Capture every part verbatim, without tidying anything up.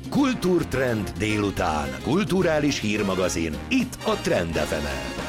Kultúrtrend délután. Kulturális hírmagazin. Itt a Trend ef emen.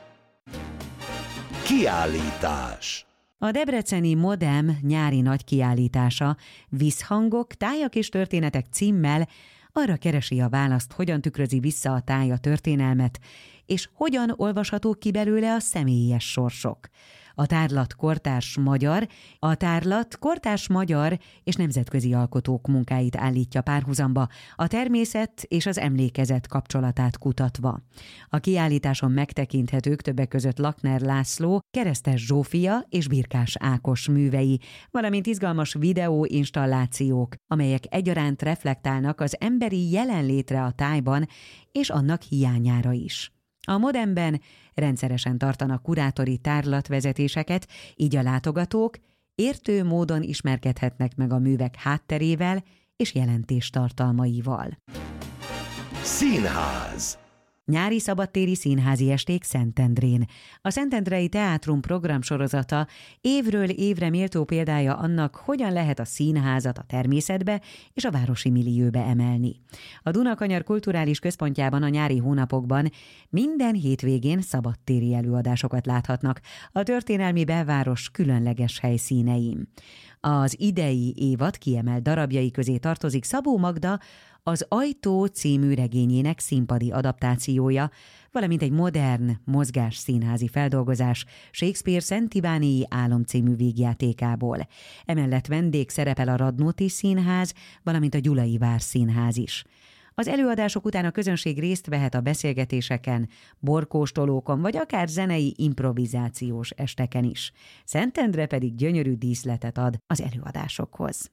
Kiállítás. A debreceni Modem nyári nagy kiállítása Visszhangok, tájak és történetek címmel arra keresi a választ, hogyan tükrözi vissza a táj a történelmet, és hogyan olvashatók ki belőle a személyes sorsok. A tárlat kortárs magyar, a tárlat kortárs magyar és nemzetközi alkotók munkáit állítja párhuzamba, a természet és az emlékezet kapcsolatát kutatva. A kiállításon megtekinthetők többek között Lakner László, Keresztes Zsófia és Birkás Ákos művei, valamint izgalmas videóinstallációk, amelyek egyaránt reflektálnak az emberi jelenlétre a tájban és annak hiányára is. A Modemben rendszeresen tartanak kurátori tárlatvezetéseket, így a látogatók értő módon ismerkedhetnek meg a művek hátterével és jelentéstartalmaival. Színház. Nyári szabadtéri színházi esték Szentendrén. A Szentendrei Teátrum programsorozata évről évre méltó példája annak, hogyan lehet a színházat a természetbe és a városi millióbe emelni. A Dunakanyar Kulturális Központjában a nyári hónapokban minden hétvégén szabadtéri előadásokat láthatnak a történelmi belváros különleges helyszínein. Az idei évad kiemelt darabjai közé tartozik Szabó Magda Az Ajtó című regényének színpadi adaptációja, valamint egy modern, mozgás színházi feldolgozás Shakespeare Szent Ivánéi Álom című vígjátékából. Emellett vendég szerepel a Radnóti Színház, valamint a Gyulai Vár Színház is. Az előadások után a közönség részt vehet a beszélgetéseken, borkóstolókon vagy akár zenei improvizációs esteken is. Szentendre pedig gyönyörű díszletet ad az előadásokhoz.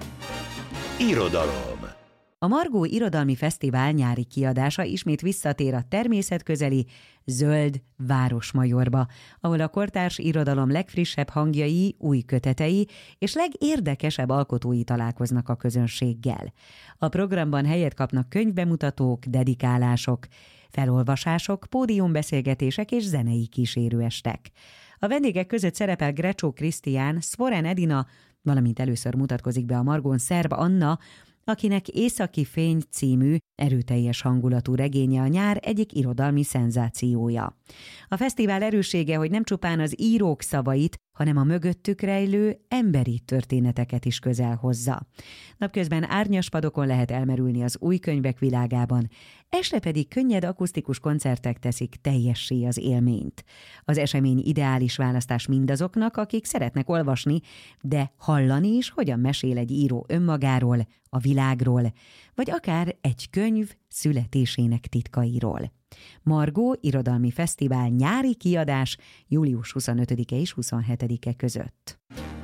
Irodalom. A Margó Irodalmi Fesztivál nyári kiadása ismét visszatér a természetközeli Zöld Városmajorba, ahol a kortárs irodalom legfrissebb hangjai, új kötetei és legérdekesebb alkotói találkoznak a közönséggel. A programban helyet kapnak könyvbemutatók, dedikálások, felolvasások, pódiumbeszélgetések és zenei kísérőestek. A vendégek között szerepel Grecsó Krisztián, Szvoren Edina, valamint először mutatkozik be a Margón Szerb Anna, akinek Északi Fény című erőteljes hangulatú regénye a nyár egyik irodalmi szenzációja. A fesztivál erőssége, hogy nem csupán az írók szavait, hanem a mögöttük rejlő emberi történeteket is közel hozza. Napközben árnyas padokon lehet elmerülni az új könyvek világában, este pedig könnyed akusztikus koncertek teszik teljessé az élményt. Az esemény ideális választás mindazoknak, akik szeretnek olvasni, de hallani is, hogyan mesél egy író önmagáról, a világról, vagy akár egy könyv születésének titkairól. Margó Irodalmi Fesztivál nyári kiadás július huszonötödike és huszonhetedike között.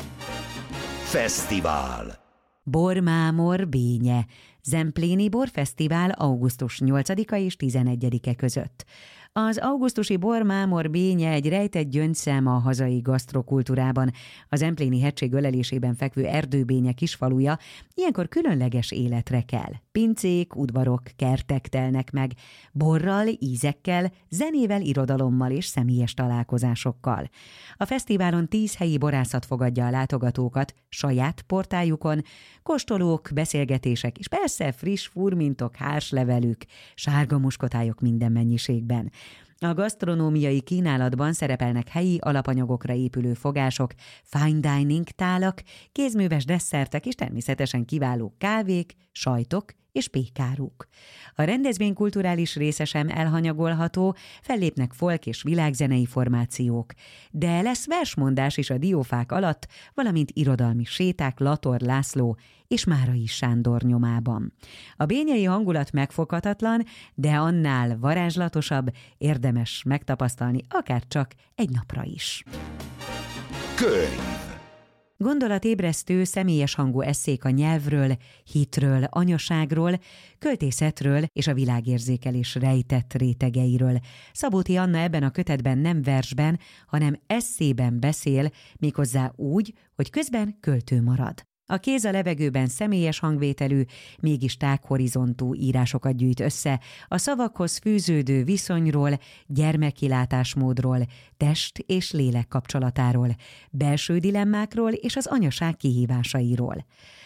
Fesztivál. Bormámor Bénye, Zempléni Borfesztivál augusztus nyolcadika és tizenegyedike között. Az augusztusi Bormámor Bénye egy rejtett gyöngyszem a hazai gasztrokultúrában, a Zempléni hegység ölelésében fekvő Erdőbénye kisfaluja ilyenkor különleges életre kell. Pincék, udvarok, kertek telnek meg, borral, ízekkel, zenével, irodalommal és személyes találkozásokkal. A fesztiválon tíz helyi borászat fogadja a látogatókat saját portájukon, kóstolók, beszélgetések és persze friss furmintok, hárslevelük, sárga muskotályok minden mennyiségben. A gasztronómiai kínálatban szerepelnek helyi alapanyagokra épülő fogások, fine dining tálak, kézműves desszertek és természetesen kiváló kávék, sajtok és pékáruk. A rendezvény kulturális része sem elhanyagolható, fellépnek folk és világzenei formációk, de lesz versmondás is a diófák alatt, valamint irodalmi séták Lator László és Márai Sándor nyomában. A bényei hangulat megfoghatatlan, de annál varázslatosabb, érdemes megtapasztalni akár csak egy napra is. Könyv. Gondolatébresztő, személyes hangú esszék a nyelvről, hitről, anyaságról, költészetről és a világérzékelés rejtett rétegeiről. Szabóti Anna ebben a kötetben nem versben, hanem esszében beszél, méghozzá úgy, hogy közben költő marad. A kéz a levegőben személyes hangvételű, mégis tághorizontú írásokat gyűjt össze a szavakhoz fűződő viszonyról, gyermeki látásmódról, test és lélek kapcsolatáról, belső dilemmákról és az anyaság kihívásairól.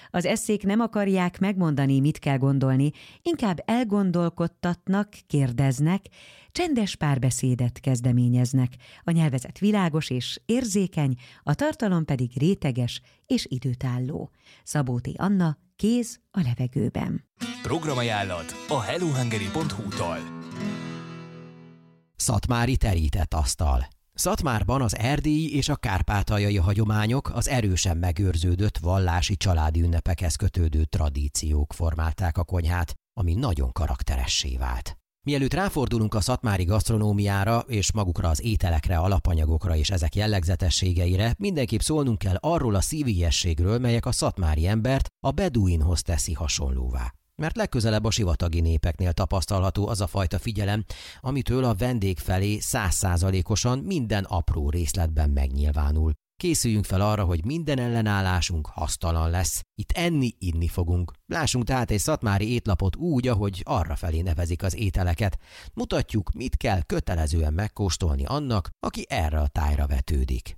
Az esszék nem akarják megmondani, mit kell gondolni, inkább elgondolkodtatnak, kérdeznek, csendes párbeszédet kezdeményeznek. A nyelvezet világos és érzékeny, a tartalom pedig réteges és időtálló. Szabó T. Anna, Kéz a levegőben. Programajánlat a hellohungary pont hu-tól. Szatmári terített asztal. Szatmárban az erdélyi és a kárpátaljai hagyományok, az erősen megőrződött vallási családi ünnepekhez kötődő tradíciók formálták a konyhát, ami nagyon karakteressé vált. Mielőtt ráfordulunk a szatmári gasztronómiára és magukra az ételekre, alapanyagokra és ezek jellegzetességeire, mindenképp szólnunk kell arról a szívélyességről, melyek a szatmári embert a beduinhoz teszi hasonlóvá. Mert legközelebb a sivatagi népeknél tapasztalható az a fajta figyelem, amitől a vendég felé száz százalékosan minden apró részletben megnyilvánul. Készüljünk fel arra, hogy minden ellenállásunk hasztalan lesz. Itt enni, inni fogunk. Lássunk tehát egy szatmári étlapot úgy, ahogy arrafelé nevezik az ételeket. Mutatjuk, mit kell kötelezően megkóstolni annak, aki erre a tájra vetődik.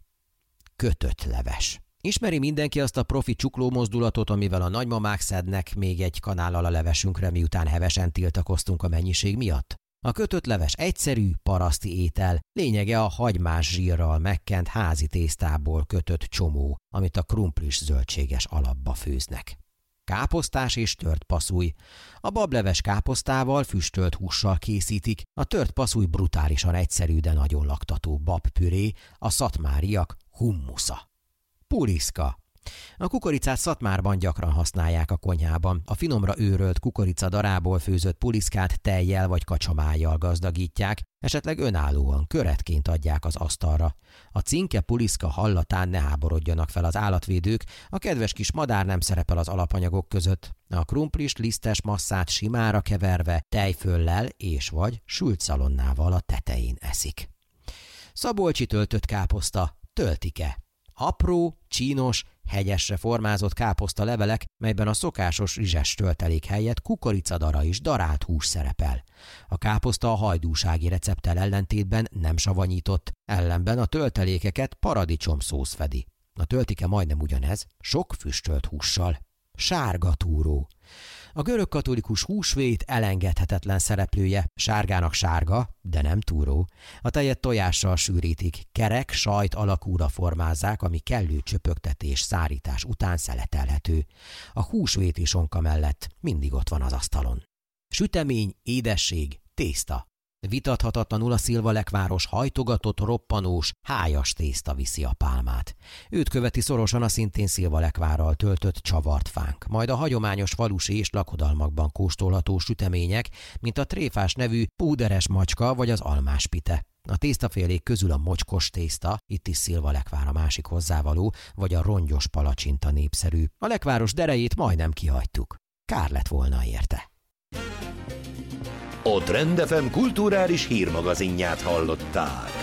Kötött leves. Ismeri mindenki azt a profi csukló mozdulatot, amivel a nagymamák szednek még egy kanállal a levesünkre, miután hevesen tiltakoztunk a mennyiség miatt? A kötött leves egyszerű, paraszti étel, lényege a hagymás zsírral megkent házi tésztából kötött csomó, amit a krumplis zöldséges alapba főznek. Káposztás és tört passzúj. A bableves káposztával, füstölt hússal készítik, a tört passzúj brutálisan egyszerű, de nagyon laktató babpüré, a szatmáriak hummusza. Puliszka. A kukoricát Szatmárban gyakran használják a konyhában. A finomra őrölt kukoricadarából főzött puliszkát tejjel vagy kacsamájjal gazdagítják, esetleg önállóan, köretként adják az asztalra. A cinke puliszka hallatán ne háborodjanak fel az állatvédők, a kedves kis madár nem szerepel az alapanyagok között. A krumplis lisztes masszát simára keverve, tejföllel és vagy sült szalonnával a tetején eszik. Szabolcsi töltött káposzta, töltike. Apró, csínos, hegyesre formázott káposzta levelek, melyben a szokásos rizses töltelék helyett kukoricadara és darált hús szerepel. A káposzta a hajdúsági recepttel ellentétben nem savanyított, ellenben a töltelékeket paradicsomszósz fedi. A töltike majdnem ugyanez, sok füstölt hússal. Sárga túró. A görögkatolikus húsvét elengedhetetlen szereplője, sárgának sárga, de nem túró. A tejet tojással sűrítik, kerek, sajt alakúra formázzák, ami kellő csöpögtetés, szárítás után szeletelhető. A húsvéti sonka mellett mindig ott van az asztalon. Sütemény, édesség, tészta. Vitathatatlanul a szilvalekváros hajtogatott, roppanós, hájas tészta viszi a pálmát. Őt követi szorosan a szintén szilvalekvárral töltött csavart fánk, majd a hagyományos falusi és lakodalmakban kóstolható sütemények, mint a tréfás nevű púderes macska vagy az almáspite. A tésztafélék közül a mocskos tészta, itt is szilvalekvár a másik hozzávaló, vagy a rongyos palacsinta népszerű. A lekváros derejét majdnem kihagytuk. Kár lett volna érte. A Trend ef em kulturális hírmagazinját hallották.